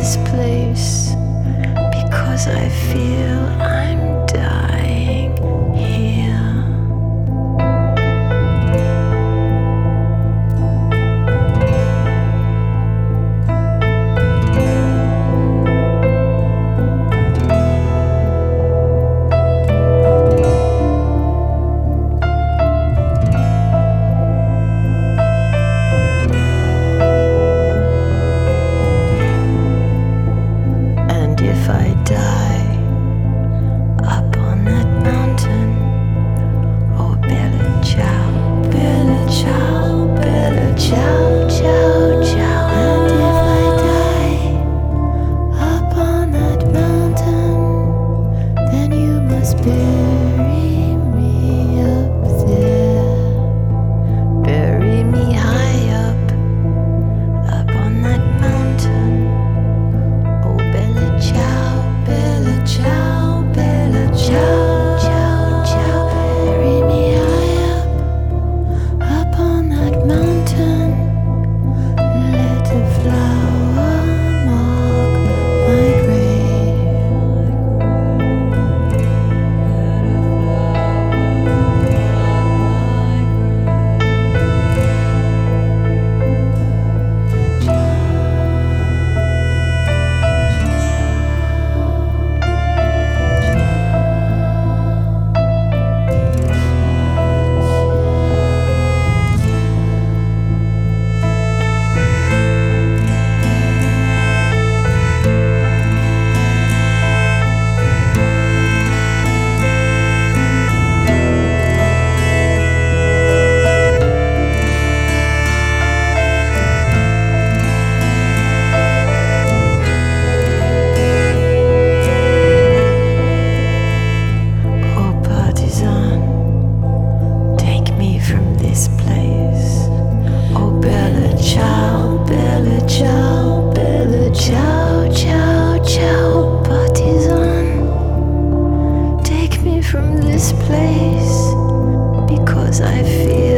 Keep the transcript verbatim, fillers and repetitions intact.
this place because I feel I'm dying here. If I die up on that mountain, oh Bella Ciao, Bella Ciao, Bella Ciao, Ciao, Ciao. And if I die up on that mountain, then you must bury me up there. Bury me high up, up on that mountain. Ciao, Bella Ciao, Bella Ciao, Ciao, Ciao. Bury me high up, up on that mountain. Let a flower mark my grave. This place, oh Bella Ciao, Bella Ciao, Bella Ciao, Ciao, Ciao. Partisan, take me from this place because I feel